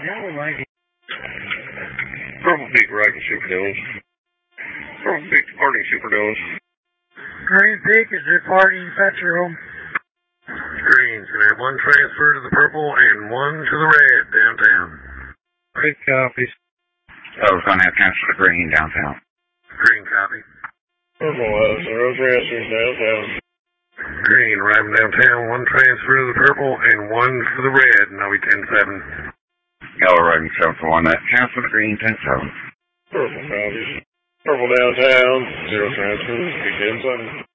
Yellow Mike. Purple Peak riding Super Dillons. Purple Peak departing Super Dillons. Green Peak is reporting Petro. Green's going to have one transfer to the purple and one to the red downtown. Great copies. So we're going to have transfer to green downtown. Green copy. Purple has zero transfers downtown. Green arriving downtown, one transfer to the purple and one to the red, and that'll be 10-7. Yellow riding 7-1, that transfer to green 10-7. Purple copies. Purple downtown, zero transfers, be 10-7.